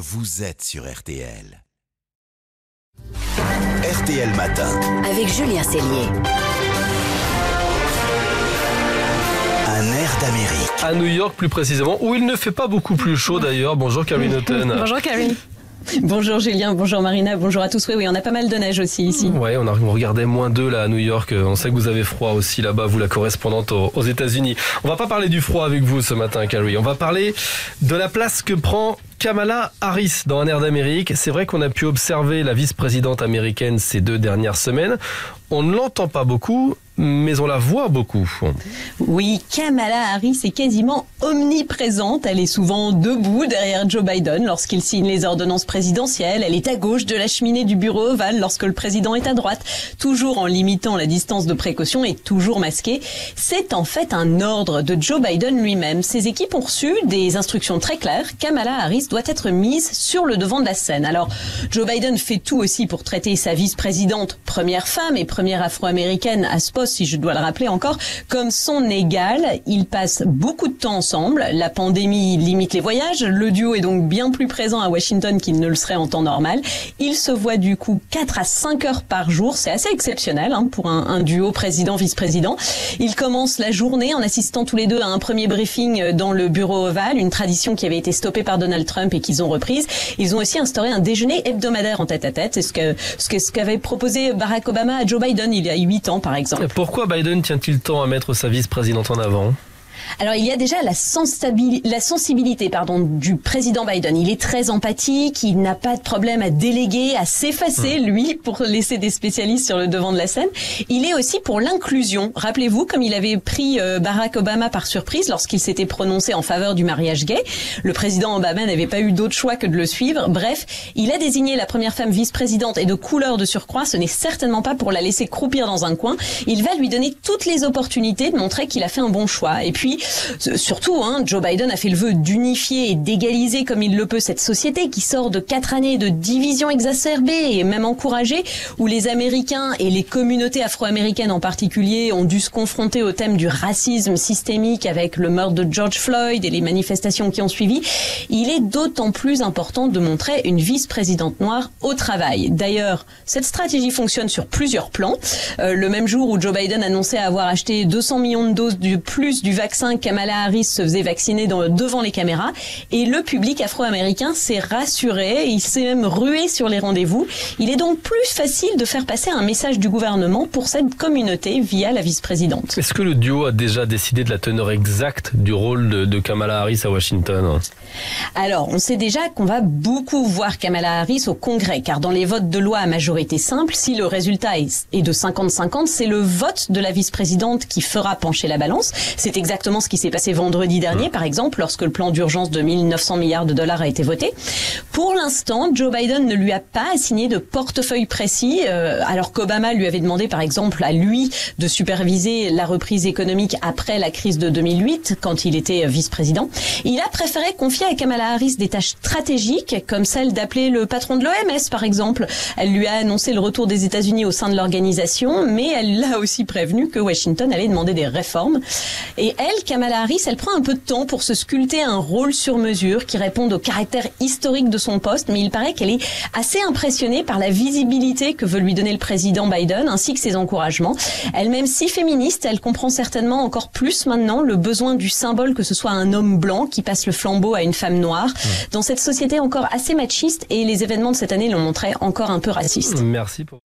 vous êtes sur RTL. RTL Matin. Avec Julien Cellier. Un air d'Amérique. À New York plus précisément, où il ne fait pas beaucoup plus chaud d'ailleurs. Bonjour Caroline Houghton. Bonjour Caroline. Bonjour Julien, bonjour Marina, bonjour à tous. Oui, on a pas mal de neige aussi ici. Ouais, on regardait -2 là à New York. On sait que vous avez froid aussi là-bas, vous la correspondante aux États-Unis. On va pas parler du froid avec vous ce matin, Carrie. On va parler de la place que prend Kamala Harris dans Un air d'Amérique. C'est vrai qu'on a pu observer la vice-présidente américaine ces 2 dernières semaines. On ne l'entend pas beaucoup, mais on la voit beaucoup. Oui, Kamala Harris est quasiment omniprésente. Elle est souvent debout derrière Joe Biden lorsqu'il signe les ordonnances présidentielles. Elle est à gauche de la cheminée du bureau ovale lorsque le président est à droite, toujours en limitant la distance de précaution et toujours masquée. C'est en fait un ordre de Joe Biden lui-même. Ses équipes ont reçu des instructions très claires. Kamala Harris doit être mise sur le devant de la scène. Alors, Joe Biden fait tout aussi pour traiter sa vice-présidente, première femme et première afro-américaine à ce poste, si je dois le rappeler encore, comme son égale. Ils passent beaucoup de temps ensemble. La pandémie limite les voyages. Le duo est donc bien plus présent à Washington qu'il ne le serait en temps normal. Ils se voient du coup 4 à 5 heures par jour. C'est assez exceptionnel pour un duo président-vice-président. Ils commencent la journée en assistant tous les deux à un premier briefing dans le bureau ovale, une tradition qui avait été stoppée par Donald Trump et qu'ils ont reprise. Ils ont aussi instauré un déjeuner hebdomadaire en tête-à-tête. C'est ce qu'avait proposé Barack Obama à Joe Biden il y a 8 ans, par exemple. Pourquoi Biden tient-il tant à mettre sa vice-présidente en avant ? Alors, il y a déjà la sensibilité du président Biden. Il est très empathique, il n'a pas de problème à déléguer, à s'effacer, lui, pour laisser des spécialistes sur le devant de la scène. Il est aussi pour l'inclusion. Rappelez-vous, comme il avait pris Barack Obama par surprise lorsqu'il s'était prononcé en faveur du mariage gay. Le président Obama n'avait pas eu d'autre choix que de le suivre. Bref, il a désigné la première femme vice-présidente et de couleur de surcroît. Ce n'est certainement pas pour la laisser croupir dans un coin. Il va lui donner toutes les opportunités de montrer qu'il a fait un bon choix. Et puis, surtout, Joe Biden a fait le vœu d'unifier et d'égaliser comme il le peut cette société qui sort de 4 années de divisions exacerbées et même encouragées, où les Américains et les communautés afro-américaines en particulier ont dû se confronter au thème du racisme systémique avec le meurtre de George Floyd et les manifestations qui ont suivi. Il est d'autant plus important de montrer une vice-présidente noire au travail. D'ailleurs, cette stratégie fonctionne sur plusieurs plans. Le même jour où Joe Biden annonçait avoir acheté 200 millions de doses de plus du vaccin, Kamala Harris se faisait vacciner devant les caméras et le public afro-américain s'est rassuré, il s'est même rué sur les rendez-vous. Il est donc plus facile de faire passer un message du gouvernement pour cette communauté via la vice-présidente. Est-ce que le duo a déjà décidé de la teneur exacte du rôle de Kamala Harris à Washington ? Alors, on sait déjà qu'on va beaucoup voir Kamala Harris au Congrès, car dans les votes de loi à majorité simple, si le résultat est de 50-50, c'est le vote de la vice-présidente qui fera pencher la balance. C'est exactement ce qui s'est passé vendredi dernier, par exemple, lorsque le plan d'urgence de 1900 milliards de dollars a été voté. Pour l'instant, Joe Biden ne lui a pas assigné de portefeuille précis, alors qu'Obama lui avait demandé, par exemple, à lui de superviser la reprise économique après la crise de 2008, quand il était vice-président. Il a préféré confier à Kamala Harris des tâches stratégiques, comme celle d'appeler le patron de l'OMS, par exemple. Elle lui a annoncé le retour des États-Unis au sein de l'organisation, mais elle l'a aussi prévenu que Washington allait demander des réformes. Et elle, Kamala Harris, elle prend un peu de temps pour se sculpter un rôle sur mesure qui réponde au caractère historique de son poste, mais il paraît qu'elle est assez impressionnée par la visibilité que veut lui donner le président Biden, ainsi que ses encouragements. Elle-même si féministe, elle comprend certainement encore plus maintenant le besoin du symbole que ce soit un homme blanc qui passe le flambeau à une femme noire, dans cette société encore assez machiste, et les événements de cette année l'ont montré encore un peu raciste. Merci pour